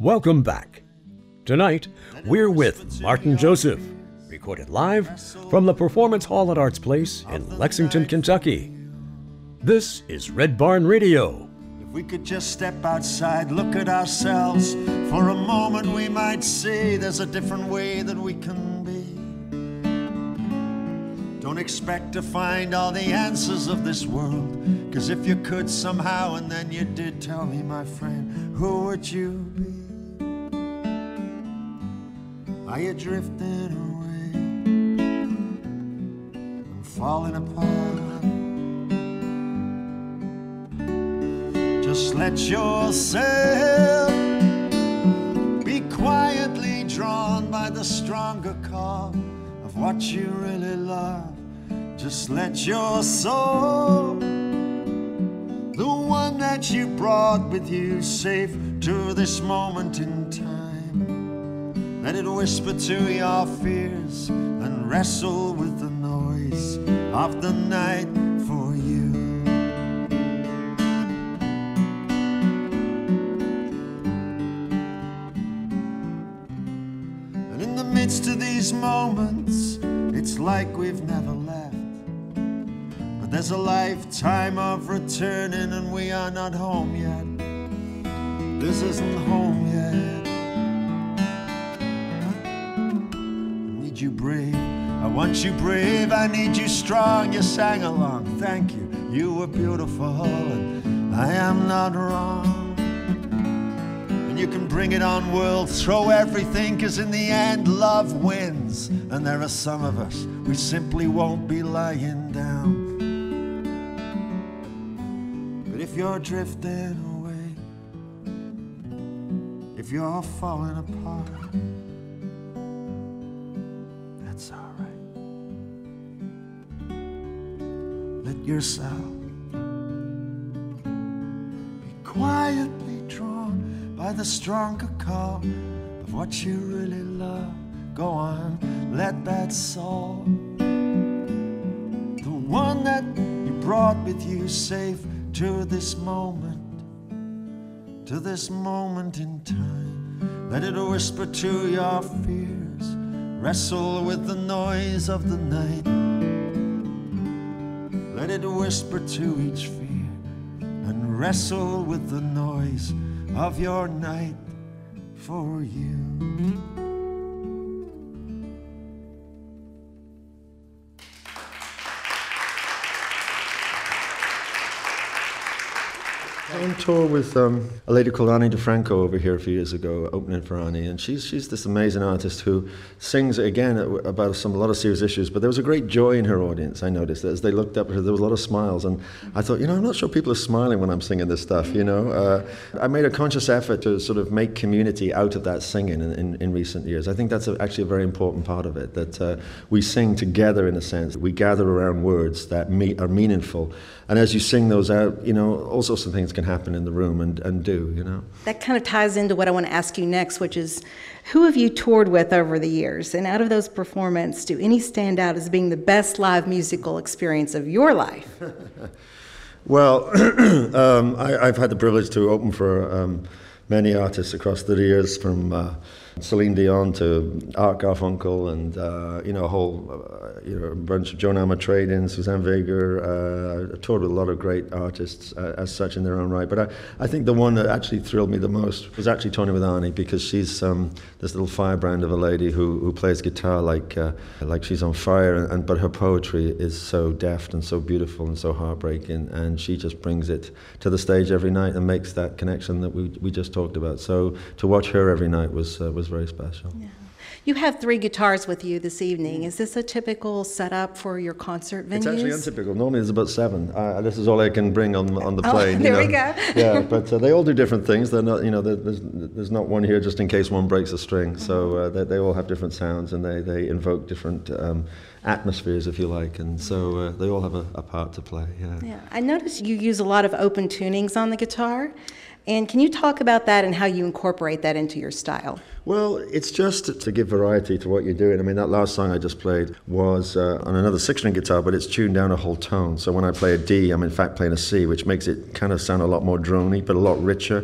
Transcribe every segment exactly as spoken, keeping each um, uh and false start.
Welcome back. Tonight, we're with Martin Joseph, recorded live from the Performance Hall at Arts Place in Lexington, Kentucky. This is Red Barn Radio. If we could just step outside, look at ourselves, for a moment we might see there's a different way that we can be. Don't expect to find all the answers of this world, cause if you could somehow and then you did, tell me, my friend, who would you be? Are you drifting away and falling apart? Just let yourself be quietly drawn by the stronger call of what you really love. Just let your soul, the one that you brought with you safe to this moment in time, let it whisper to your fears and wrestle with the noise of the night for you. And in the midst of these moments, it's like we've never left. But there's a lifetime of returning and we are not home yet. This isn't home yet. You brave, I want you brave, I need you strong. You sang along, thank you, you were beautiful, and I am not wrong. And you can bring it on, world, throw everything, cause in the end love wins. And there are some of us, we simply won't be lying down. But if you're drifting away, if you're falling apart, it's all right. Let yourself be quietly drawn by the stronger call of what you really love. Go on, let that soul, the one that you brought with you safe to this moment, to this moment in time, let it whisper to your fears, wrestle with the noise of the night. Let it whisper to each fear and wrestle with the noise of your night for you. On tour with um, a lady called Ani DeFranco over here a few years ago, opening for Ani, and she's she's this amazing artist who sings again about some a lot of serious issues. But there was a great joy in her audience. I noticed that as they looked up at her, there was a lot of smiles, and I thought, you know, I'm not sure people are smiling when I'm singing this stuff. You know, uh, I made a conscious effort to sort of make community out of that singing in, in, in recent years. I think that's a, actually a very important part of it. That uh, we sing together in a sense. We gather around words that me- are meaningful. And as you sing those out, you know, all sorts of things can happen in the room and, and do, you know. That kind of ties into what I want to ask you next, which is, who have you toured with over the years? And out of those performances, do any stand out as being the best live musical experience of your life? Well, um, I, I've had the privilege to open for um, many artists across the years, from uh, Celine Dion to Art Garfunkel, and uh, you know a whole uh, you know a bunch of Joan Armatrading, Suzanne Vega. Uh, I toured with a lot of great artists uh, as such in their own right. But I, I think the one that actually thrilled me the most was actually Tony with Ani, because she's um, this little firebrand of a lady who, who plays guitar like uh, like she's on fire, and, and but her poetry is so deft and so beautiful and so heartbreaking, and she just brings it to the stage every night and makes that connection that we we just talked about. So to watch her every night was uh, was very special. Yeah. You have three guitars with you this evening. Is this a typical setup for your concert venues? It's actually untypical. Normally there's about seven. Uh, this is all I can bring on on the Oh, plane. there you we know. go. Yeah, but uh, they all do different things. They're not, you know, there's there's not one here just in case one breaks a string. So uh, they, they all have different sounds, and they, they invoke different um, atmospheres, if you like, and so uh, they all have a, a part to play. Yeah. Yeah. I noticed you use a lot of open tunings on the guitar. And can you talk about that and how you incorporate that into your style? Well, it's just to give variety to what you're doing. I mean, that last song I just played was uh, on another six-string guitar, but it's tuned down a whole tone. So when I play a D, I'm in fact playing a C, which makes it kind of sound a lot more droney, but a lot richer.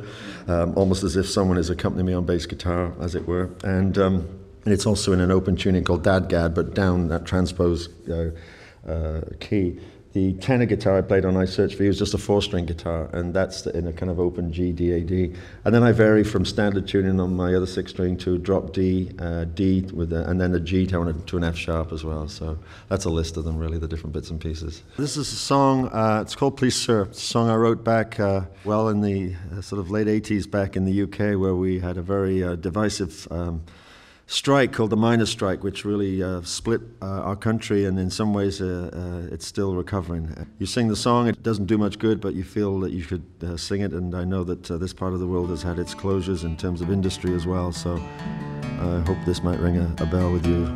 um, almost as if someone is accompanying me on bass guitar, as it were. And, um, and it's also in an open tuning called Dadgad, but down that transpose uh, uh, key. The tenor guitar I played on I Search For You is just a four-string guitar, and that's in a kind of open G, D, A, D. And then I vary from standard tuning on my other six-string to drop D, uh, D, with a, and then a G to an, to an F sharp as well. So that's a list of them, really, the different bits and pieces. This is a song, uh, it's called Please Sir. It's a song I wrote back, uh, well, in the uh, sort of late eighties back in the U K, where we had a very uh, divisive um, strike called the miners' strike, which really uh, split uh, our country, and in some ways uh, uh, it's still recovering. You sing the song, it doesn't do much good, but you feel that you should uh, sing it, and I know that uh, this part of the world has had its closures in terms of industry as well, so I hope this might ring a, a bell with you.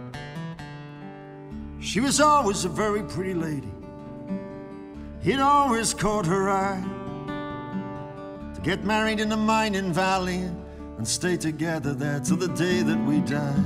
She was always a very pretty lady. He'd always caught her eye to get married in the mining valley and stay together there till the day that we die.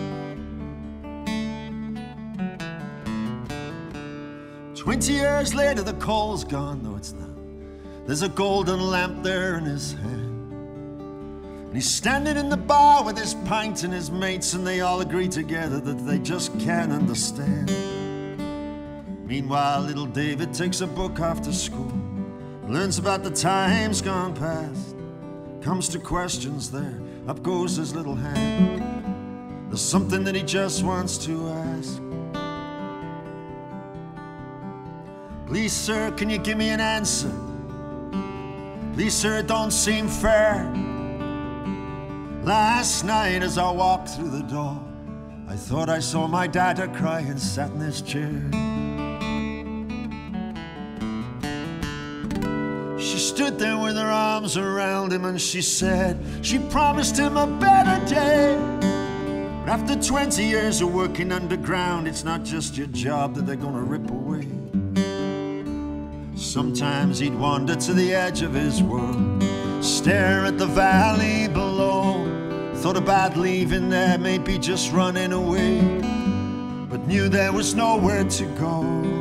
Twenty years later, the coal's gone, though it's not. There's a golden lamp there in his hand, and he's standing in the bar with his pint and his mates, and they all agree together that they just can't understand. Meanwhile, little David takes a book after school, learns about the times gone past. Comes to questions there, up goes his little hand. There's something that he just wants to ask. Please, sir, can you give me an answer? Please, sir, it don't seem fair. Last night as I walked through the door, I thought I saw my dad cry and sat in his chair. She stood there with her arms around him and she said she promised him a better day. But after twenty years of working underground, it's not just your job that they're gonna rip away. Sometimes he'd wander to the edge of his world, stare at the valley below, thought about leaving there, maybe just running away, but knew there was nowhere to go.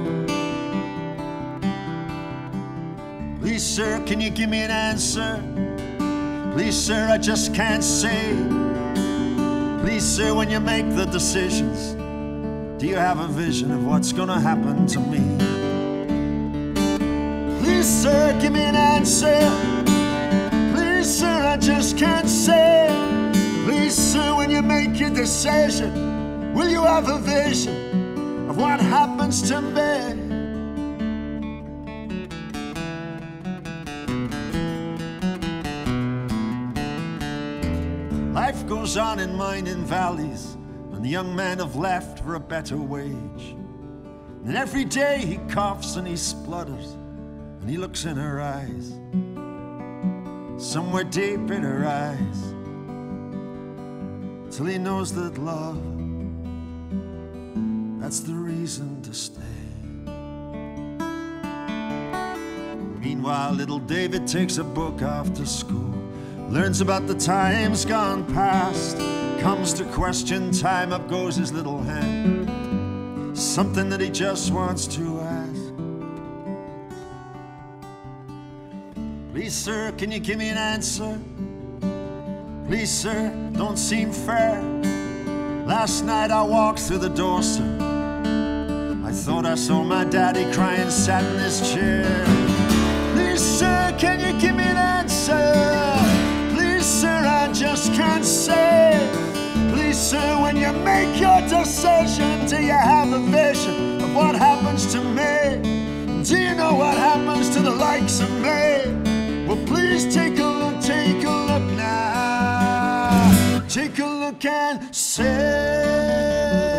Please, sir, can you give me an answer? Please, sir, I just can't say. Please, sir, when you make the decisions, do you have a vision of what's gonna happen to me? Please, sir, give me an answer. Please, sir, I just can't say. Please, sir, when you make your decision, will you have a vision of what happens to me? Life goes on in mining valleys, and the young men have left for a better wage. And every day he coughs and he splutters, and he looks in her eyes, somewhere deep in her eyes, till he knows that love, that's the reason to stay. Meanwhile, little David takes a book after school, learns about the times gone past, comes to question time, up goes his little hand, something that he just wants to ask. Please, sir, can you give me an answer? Please, sir, don't seem fair. Last night I walked through the door, sir, I thought I saw my daddy crying, sat in his chair. Please, sir, can you give me an answer? Sir, I just can't say. Please, sir, when you make your decision, do you have a vision of what happens to me? Do you know what happens to the likes of me? Well, please take a look, take a look now. Take a look and say.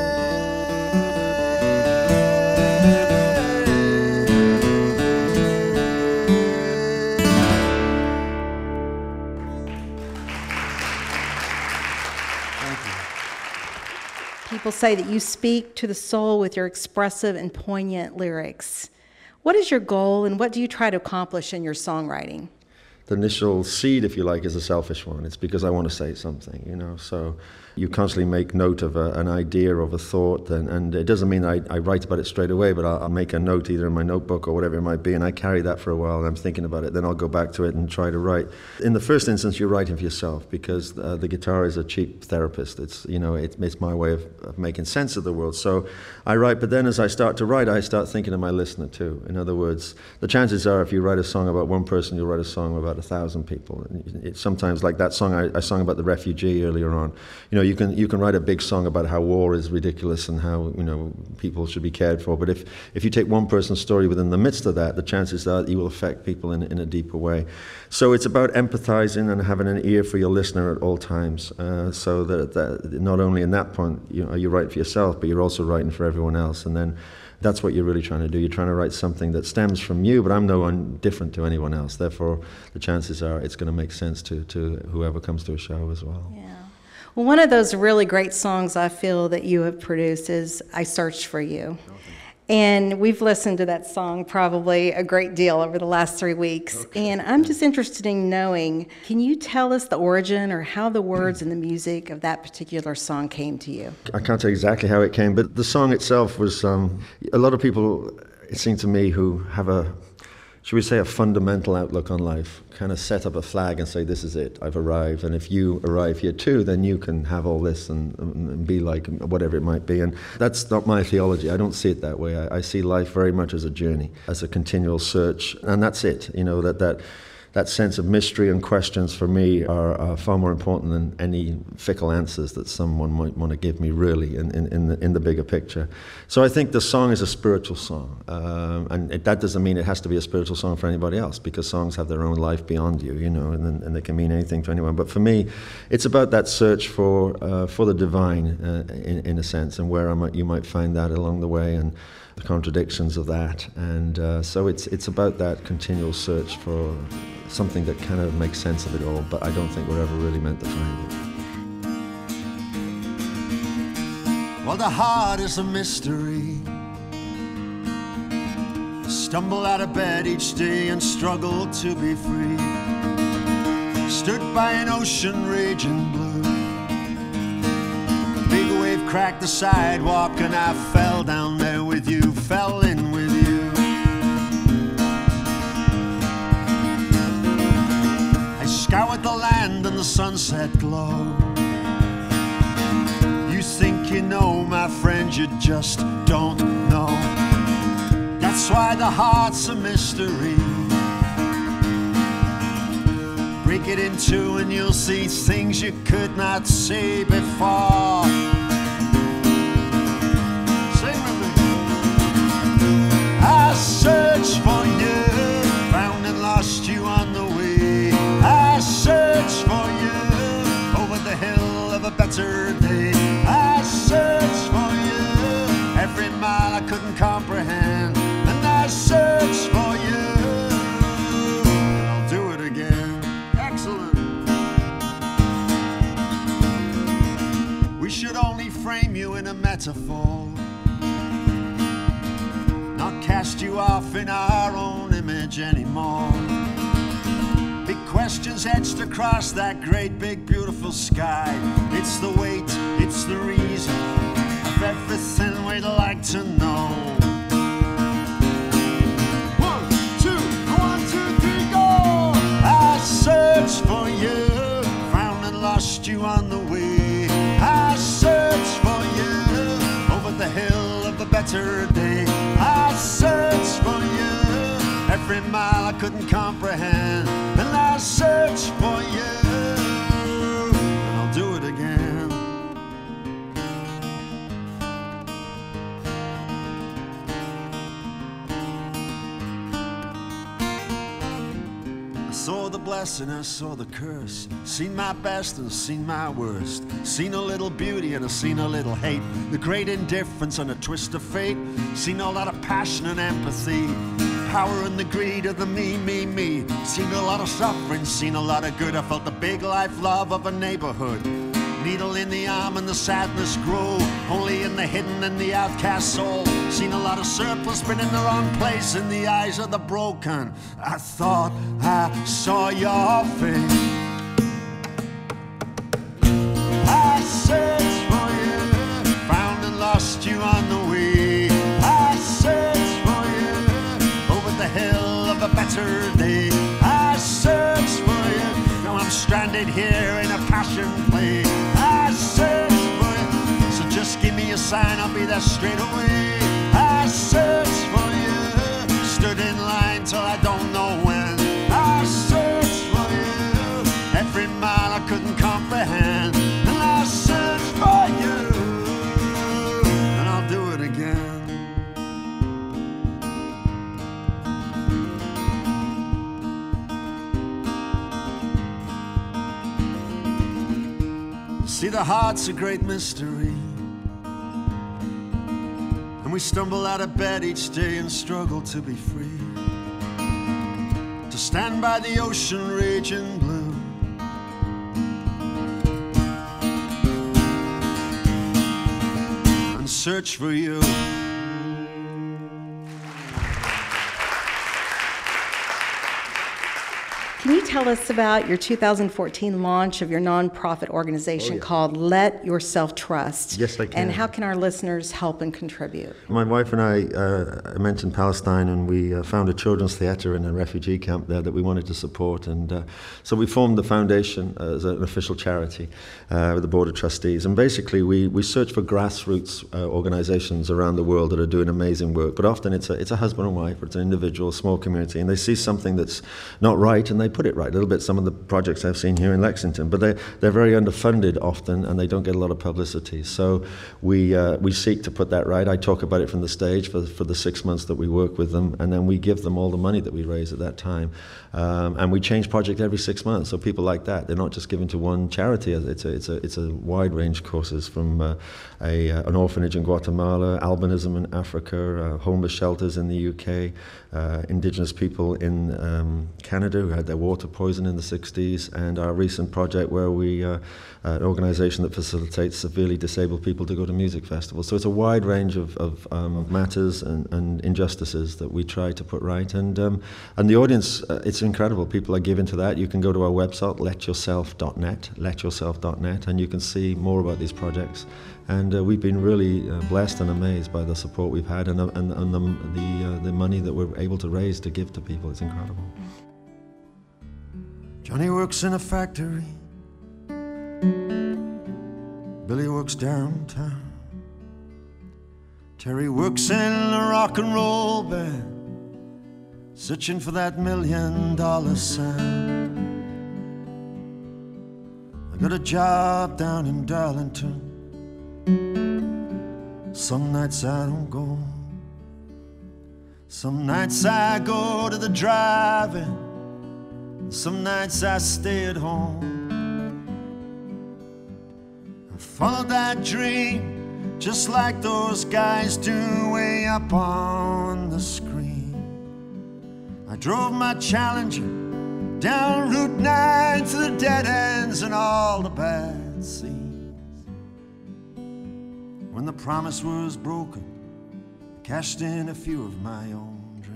People say that you speak to the soul with your expressive and poignant lyrics. What is your goal, and what do you try to accomplish in your songwriting? the initial seed, if you like, is a selfish one. It's because I want to say something, you know. So you constantly make note of a, an idea, of a thought, and, and it doesn't mean I, I write about it straight away, but I'll, I'll make a note either in my notebook or whatever it might be, and I carry that for a while, and I'm thinking about it. Then I'll go back to it and try to write. In the first instance, you're writing for yourself, because uh, the guitar is a cheap therapist. It's, you know, it, it's my way of, of making sense of the world. So I write, but then as I start to write, I start thinking of my listener too. In other words, the chances are if you write a song about one person, you'll write a song about a thousand people. And it, sometimes, like that song I, I sung about the refugee earlier on, you know, you can you can write a big song about how war is ridiculous and how, you know, people should be cared for. But if, if you take one person's story within the midst of that, the chances are that you will affect people in, in a deeper way. So it's about empathizing and having an ear for your listener at all times. Uh, so that, that not only in that point, you know, you write for yourself, but you're also writing for everyone else. And then that's what you're really trying to do. You're trying to write something that stems from you, but I'm no one different to anyone else. Therefore, the chances are it's going to make sense to, to whoever comes to a show as well. Yeah. Well, one of those really great songs I feel that you have produced is I Searched for You. Okay. And we've listened to that song probably a great deal over the last three weeks. Okay. And I'm just interested in knowing, can you tell us the origin or how the words and the music of that particular song came to you? I can't tell exactly how it came, but the song itself was, um, a lot of people, it seemed to me, who have a, should we say, a fundamental outlook on life, kind of set up a flag and say, this is it, I've arrived, and if you arrive here too, then you can have all this and, and be like whatever it might be. And that's not my theology. I don't see it that way. I, I see life very much as a journey, as a continual search, and that's it. You know, that that that sense of mystery and questions for me are, are far more important than any fickle answers that someone might want to give me, really, in, in, in, the, in the bigger picture. So I think the song is a spiritual song, um, and it, that doesn't mean it has to be a spiritual song for anybody else, because songs have their own life beyond you, you know, and, and they can mean anything to anyone. But for me, it's about that search for uh, for the divine, uh, in, in a sense, and where I might, you might find that along the way, and the contradictions of that. And uh, so it's it's about that continual search for something that kind of makes sense of it all, but I don't think we're ever really meant to find it. Well, the heart is a mystery. Stumble out of bed each day and struggle to be free. Stood by an ocean raging blue. A big wave cracked the sidewalk and I fell down there with you, fell in with you. Scoured the land in the sunset glow. You think you know, my friend, you just don't know. That's why the heart's a mystery. Break it in two and you'll see things you could not see before. Sing with me. I searched for you, found and lost you on the way. I searched for you over the hill of a better day. I searched for you every mile I couldn't comprehend. And I searched for you, and I'll do it again. Excellent. We should only frame you in a metaphor, not cast you off in our own image anymore. Big questions etched across that great big beautiful sky. It's the weight, it's the reason of everything we'd like to know. One, two, one, two, three, go! I searched for you, found and lost you on the way. I searched for you over the hill of a better day. I searched for you every mile I couldn't comprehend. And I search for you, and I'll do it again. I saw the blessing, I saw the curse. Seen my best and seen my worst. Seen a little beauty and I seen a little hate. The great indifference and a twist of fate. Seen a lot of passion and empathy. Power and the greed of the me, me, me. Seen a lot of suffering, seen a lot of good. I felt the big life love of a neighborhood. Needle in the arm and the sadness grow. Only in the hidden and the outcast soul. Seen a lot of surplus, been in the wrong place in the eyes of the broken. I thought I saw your face. I searched for you, found and lost you on the way. I searched for you over the hill of a better day. I searched for you, now I'm stranded here in a passion play. I searched for you, so just give me a sign, I'll be there straight away. I searched for you, stood in line till I don't know when. I searched for you, every mile I couldn't comprehend. And I searched for you, and I'll do it again. See, the heart's a great mystery, and we stumble out of bed each day and struggle to be free, to stand by the ocean raging blue, and search for you. Can you tell us about your two thousand fourteen launch of your nonprofit organization Oh, yeah. called Let Yourself Trust? Yes, I can. And how can our listeners help and contribute? My wife and I, uh, I mentioned Palestine, and we uh, found a children's theatre in a refugee camp there that we wanted to support. And uh, so we formed the foundation as an official charity uh, with the Board of Trustees. And basically, we, we search for grassroots uh, organizations around the world that are doing amazing work. But often it's a, it's a husband and wife, or it's an individual, small community, and they see something that's not right, and they put it right. A little bit some of the projects I've seen here in Lexington, but they they're very underfunded often, and they don't get a lot of publicity. So we uh, we seek to put that right. I talk about it from the stage for for the six months that we work with them, and then we give them all the money that we raise at that time, um, and we change project every six months. So people like that, they're not just given to one charity. It's a it's a it's a wide range of courses, from uh, a uh, an orphanage in Guatemala, albinism in Africa, uh, homeless shelters in the U K, uh, indigenous people in um, Canada who had their water poisoned in the sixties, and our recent project where we, uh, an organisation that facilitates severely disabled people to go to music festivals. So it's a wide range of, of um, matters and, and injustices that we try to put right. And um, and the audience, uh, it's incredible. People are given to that. You can go to our website, let yourself dot net, let yourself dot net, and you can see more about these projects. And uh, we've been really uh, blessed and amazed by the support we've had, and, uh, and, and the the, uh, the money that we're able to raise to give to people. It's incredible. Johnny works in a factory, Billy works downtown, Terry works in a rock and roll band, searching for that million dollar sound. I got a job down in Darlington, some nights I don't go, some nights I go to the drive-in, some nights I stay at home. I followed that dream just like those guys do way up on the screen. I drove my Challenger down Route nine to the dead ends and all the bad scenes. When the promise was broken, I cashed in a few of my own.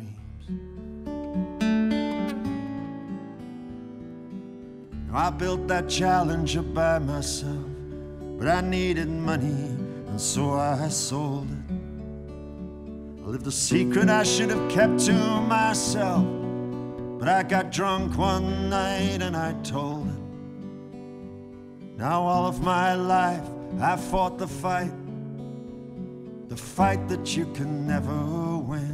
I built that Challenger by myself, but I needed money, and so I sold it. I lived a secret I should have kept to myself, but I got drunk one night and I told it. Now all of my life I fought the fight, the fight that you can never win.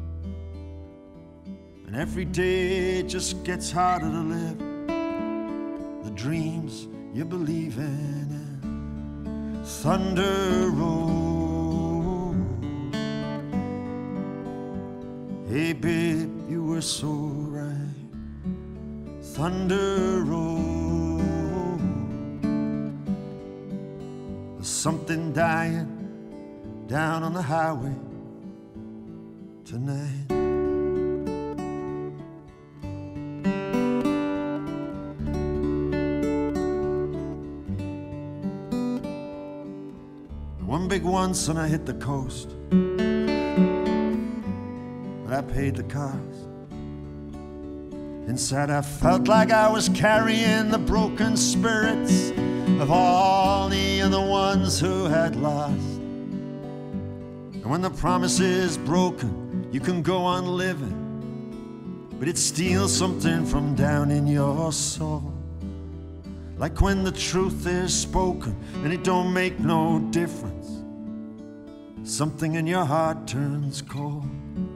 And every day it just gets harder to live the dreams you believe in. Thunder Road. Hey babe, you were so right. Thunder Road. There's something dying down on the highway tonight. One big once and I hit the coast. I paid the cost. Inside I felt like I was carrying the broken spirits of all the other ones who had lost. And when the promise is broken, you can go on living, but it steals something from down in your soul. Like when the truth is spoken and it don't make no difference, something in your heart turns cold.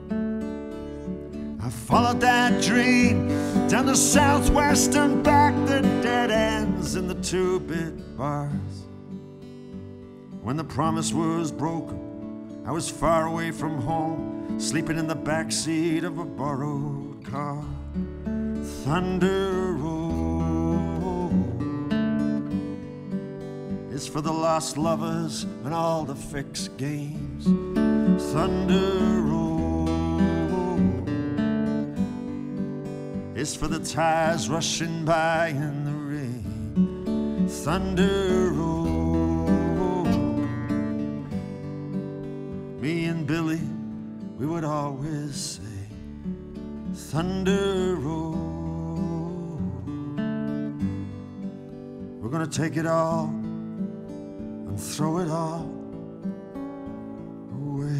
I followed that dream down the southwest and back the dead ends in the two-bit bars. When the promise was broken, I was far away from home, sleeping in the backseat of a borrowed car. Thunder Road is for the lost lovers and all the fixed games. Thunder Road is for the tires rushing by in the rain. Thunder Road. Me and Billy, we would always say, Thunder Road. We're gonna take it all and throw it all away.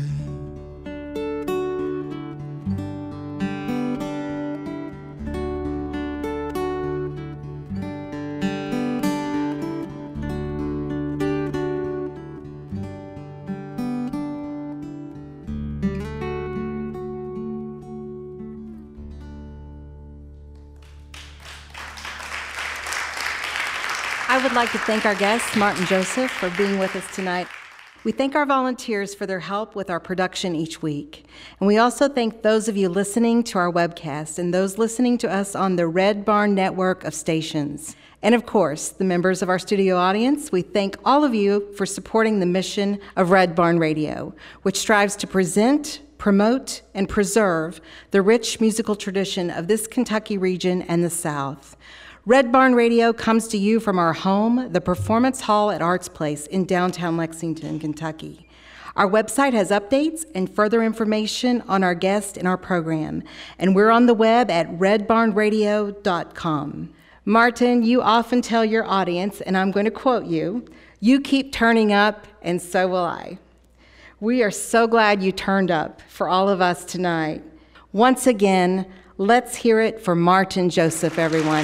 I would like to thank our guest, Martin Joseph, for being with us tonight. We thank our volunteers for their help with our production each week. And we also thank those of you listening to our webcast and those listening to us on the Red Barn network of stations. And of course, the members of our studio audience, we thank all of you for supporting the mission of Red Barn Radio, which strives to present, promote, and preserve the rich musical tradition of this Kentucky region and the South. Red Barn Radio comes to you from our home, the Performance Hall at Arts Place in downtown Lexington, Kentucky. Our website has updates and further information on our guests and our program, and we're on the web at red barn radio dot com. Martin, you often tell your audience, and I'm going to quote you, "You keep turning up, and so will I." We are so glad you turned up for all of us tonight. Once again, let's hear it for Martin Joseph, everyone.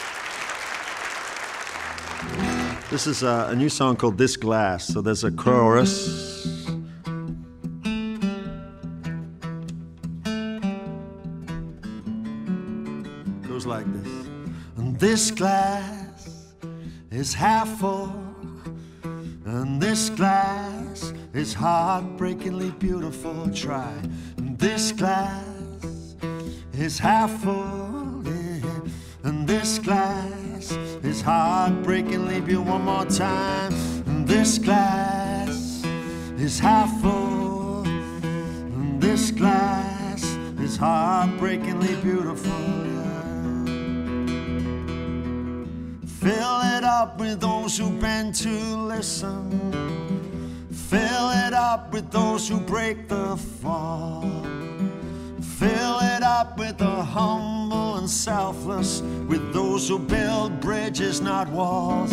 This is a, a new song called This Glass. So there's a chorus. Goes like this. And this glass is half full, and this glass is heartbreakingly beautiful. Try. And this glass is half full, yeah. And this glass is heartbreakingly beautiful. One more time. And this glass is half full, and this glass is heartbreakingly beautiful, yeah. Fill it up with those who bend to listen. Fill it up with those who break the fall. Fill it up with the humble and selfless, with those who build bridges, not walls.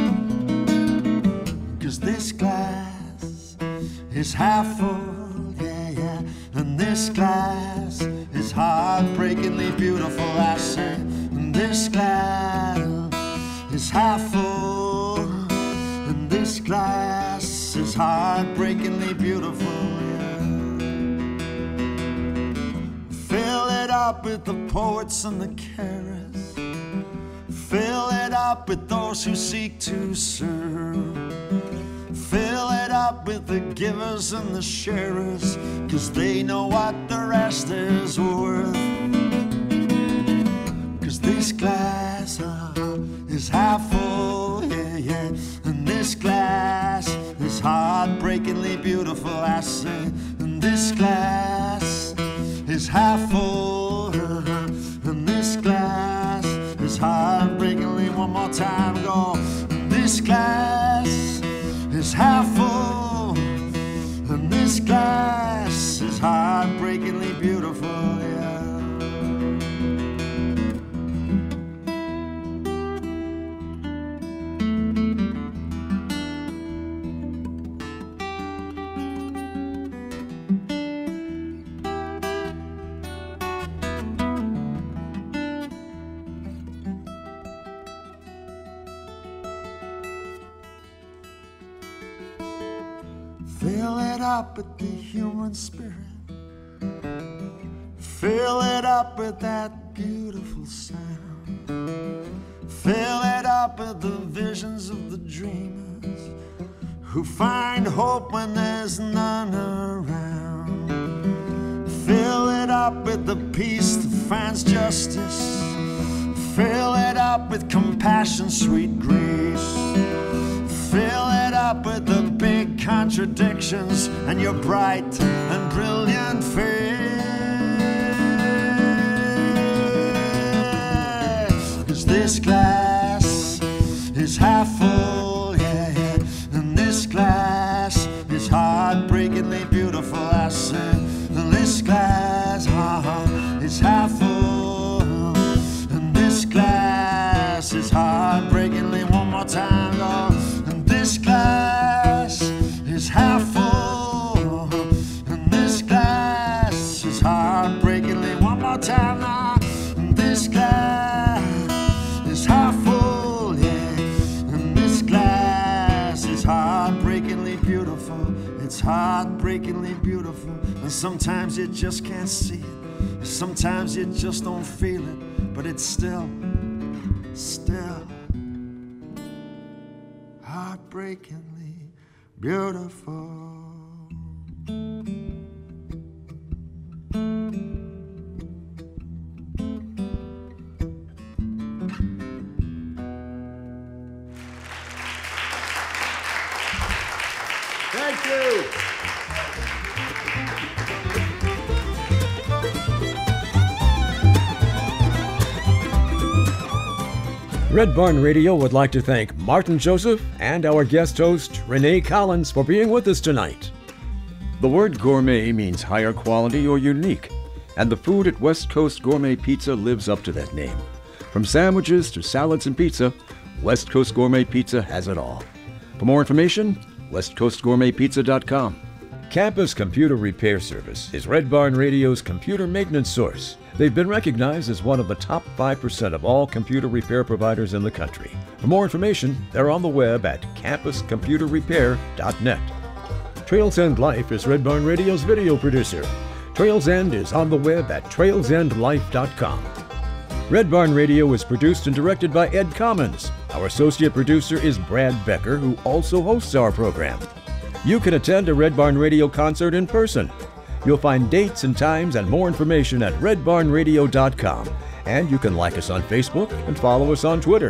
'Cause this glass is half full, yeah, yeah. And this glass is heartbreakingly beautiful, I say. And this glass is half full, and this glass is heartbreakingly beautiful, yeah. Fill it up with the poets and the carers. Fill it up with those who seek to serve. Fill it up with the givers and the sharers, 'cause they know what the rest is worth. 'Cause this glass uh, is half full, yeah, yeah. And this glass is heartbreakingly beautiful, I say. And this glass is half full, uh, and this glass is heartbreakingly, one more time, go. And this glass is half full, and this glass is heartbreakingly beautiful. Fill it up with the human spirit. Fill it up with that beautiful sound. Fill it up with the visions of the dreamers who find hope when there's none around. Fill it up with the peace that finds justice. Fill it up with compassion, sweet grace. Fill it up with the big contradictions and your bright and brilliant face. 'Cause this glass is half full, yeah, yeah, and this glass is heartbreakingly beautiful. I said, and this glass uh, is half full, and this glass is heartbreakingly, one more time, Lord. This glass is half full, and this glass is heartbreakingly, one more time now. And this glass is half full, yeah, and this glass is heartbreakingly beautiful. It's heartbreakingly beautiful, and sometimes you just can't see it, sometimes you just don't feel it, but it's still, still heartbreakingly beautiful. Thank you. Red Barn Radio would like to thank Martin Joseph and our guest host, Renee Collins, for being with us tonight. The word gourmet means higher quality or unique, and the food at West Coast Gourmet Pizza lives up to that name. From sandwiches to salads and pizza, West Coast Gourmet Pizza has it all. For more information, west coast gourmet pizza dot com. Campus Computer Repair Service is Red Barn Radio's computer maintenance source. They've been recognized as one of the top five percent of all computer repair providers in the country. For more information, they're on the web at campus computer repair dot net. Trails End Life is Red Barn Radio's video producer. Trails End is on the web at trails end life dot com. Red Barn Radio is produced and directed by Ed Commons. Our associate producer is Brad Becker, who also hosts our program. You can attend a Red Barn Radio concert in person. You'll find dates and times and more information at red barn radio dot com. And you can like us on Facebook and follow us on Twitter.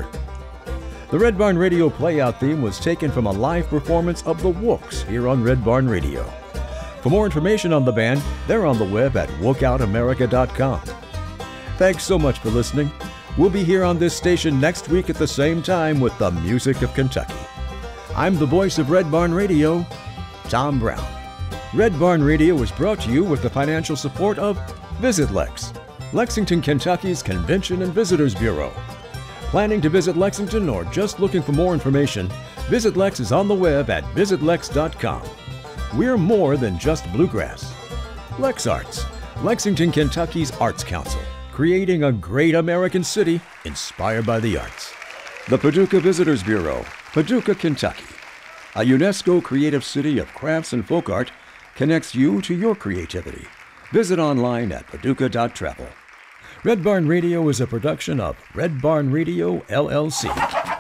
The Red Barn Radio playout theme was taken from a live performance of the Wooks here on Red Barn Radio. For more information on the band, they're on the web at wookout america dot com. Thanks so much for listening. We'll be here on this station next week at the same time with the music of Kentucky. I'm the voice of Red Barn Radio, Tom Brown. Red Barn Radio was brought to you with the financial support of Visit Lex, Lexington, Kentucky's Convention and Visitors Bureau. Planning to visit Lexington or just looking for more information, Visit Lex is on the web at visit lex dot com. We're more than just bluegrass. Lex Arts, Lexington, Kentucky's Arts Council, creating a great American city inspired by the arts. The Paducah Visitors Bureau, Paducah, Kentucky. A UNESCO creative city of crafts and folk art connects you to your creativity. Visit online at paducah dot travel. Red Barn Radio is a production of Red Barn Radio, L L C.